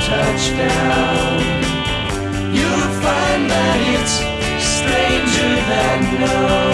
touchdown. You'll find that it's stranger than known.